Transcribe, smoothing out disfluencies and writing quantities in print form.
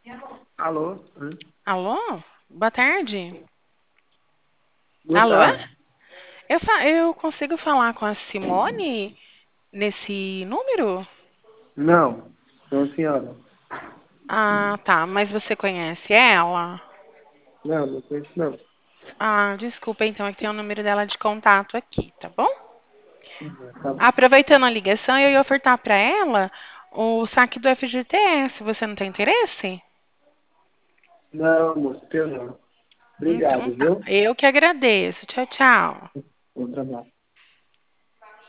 Alô? Alô? Boa tarde. Boa Alô? tarde. Eu consigo falar com a Simone nesse número? Não, não, senhora. Ah, tá. Mas você conhece ela? Não, não conheço, não. Ah, desculpa, então é que tem o número dela de contato aqui, tá bom? Tá bom. Aproveitando a ligação, eu ia ofertar para ela o saque do FGTS. Você não tem interesse? Não, moço, teu não. Então Obrigado, tá. viu? Eu que agradeço. Tchau, tchau. Bom trabalho.